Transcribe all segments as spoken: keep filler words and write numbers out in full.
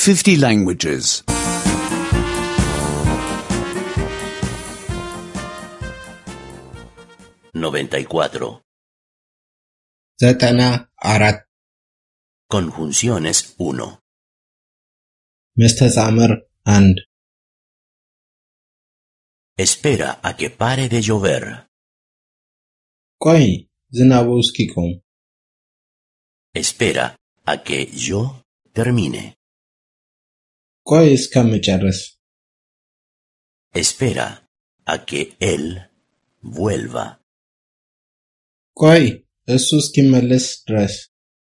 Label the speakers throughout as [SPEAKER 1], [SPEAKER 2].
[SPEAKER 1] fifty languages.
[SPEAKER 2] noventa y cuatro.
[SPEAKER 3] ዘጠና አራት
[SPEAKER 2] Conjunciones uno.
[SPEAKER 3] መስተጻምር አንድ
[SPEAKER 2] Espera a que pare de llover.
[SPEAKER 3] ቆይ ዝናቡ እስኪቆም
[SPEAKER 2] Espera a que yo termine.
[SPEAKER 3] ቆይ እስከምጨርስ
[SPEAKER 2] Espera a que él vuelva.
[SPEAKER 3] ቆይ እሱ እስኪመለስ ድረስ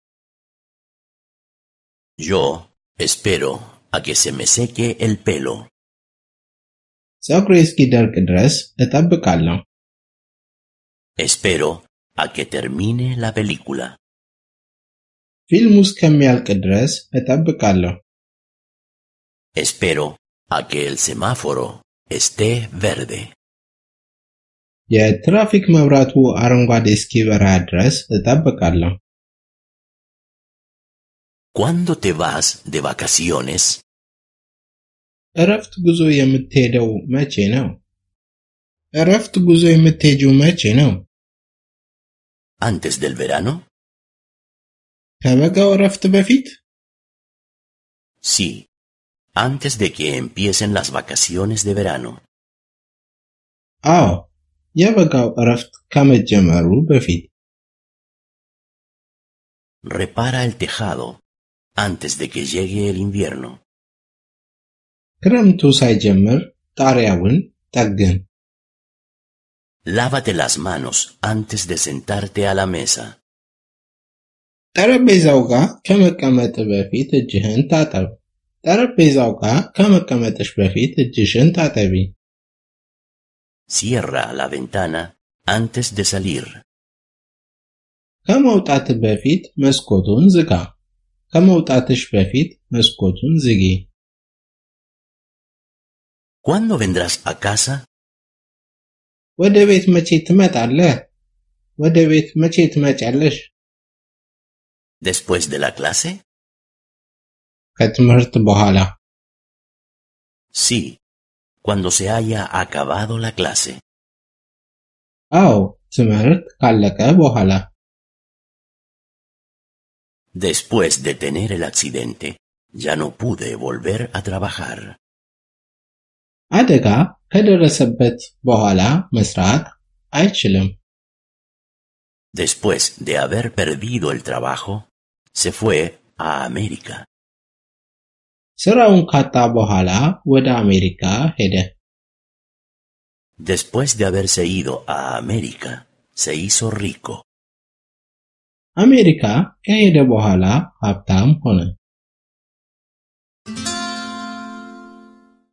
[SPEAKER 2] Yo espero a que se me seque el pelo.
[SPEAKER 3] ፀጉሬ እስኪደርቅ ድረስ እጠብቃለሁ
[SPEAKER 2] Espero a que termine la película.
[SPEAKER 3] ፊልሙ እስከሚያልቅ ድረስ እጠብቃለሁ
[SPEAKER 2] Espero a que el semáforo esté verde.
[SPEAKER 3] የትራፊክ መብራቱ አረንጓዴ እስኪበራ ድረስ እጠብቃለሁ
[SPEAKER 2] ¿Cuándo te vas de vacaciones?
[SPEAKER 3] እረፍት ጉዞ የምትሄደው መቼ ነው? እረፍት ጉዞ የምትሄጂው መቼ ነው?
[SPEAKER 2] ¿Antes del verano?
[SPEAKER 3] ከበጋው እረፍት በፊት?
[SPEAKER 2] Sí, antes de que empiecen las vacaciones de verano.
[SPEAKER 3] አዎ የበጋው እረፍት ከመጀመሩ በፊት
[SPEAKER 2] Repara el tejado antes de que llegue el invierno.
[SPEAKER 3] ክረምቱ ሳይጀምር ጣሪያውን ጠግን
[SPEAKER 2] Lávate las manos antes de sentarte a la mesa.
[SPEAKER 3] ጠረጴዛው ጋር ከመቀመጥ በፊት እጅህን ታጠብ ጠረጴዛው ጋር ከመቀመጥሽ በፊት እጅሽን ታጠቢ
[SPEAKER 2] Cierra la ventana antes de salir.
[SPEAKER 3] ከመውጣት በፊት መስኮቱን ዝጋ ከመውጣትሽ በፊት መስኮቱን ዝጊ
[SPEAKER 2] ¿Cuándo vendrás a casa?
[SPEAKER 3] ወደ ቤት መቼ ትመጣለህ? ወደ ቤት መቼ ትመጫለሽ?
[SPEAKER 2] ¿Después de la clase?
[SPEAKER 3] ከትምህርት በኋላ
[SPEAKER 2] Sí, cuando se haya acabado la clase.
[SPEAKER 3] አዎ ትምህርት ካለቀ በኋላ
[SPEAKER 2] Después de tener el accidente, ya no pude volver a trabajar.
[SPEAKER 3] አደጋ ከደረሰበት በኋላ መስራት አይችልም
[SPEAKER 2] Después de haber perdido el trabajo, se fue a América.
[SPEAKER 3] ስራውን ካጣ በኋላ ወደ አሜሪካ ሄደ
[SPEAKER 2] Después de haberse ido a América, se hizo rico.
[SPEAKER 3] አሜሪካ ከሄደ በኋላ ሀብታም ሆነ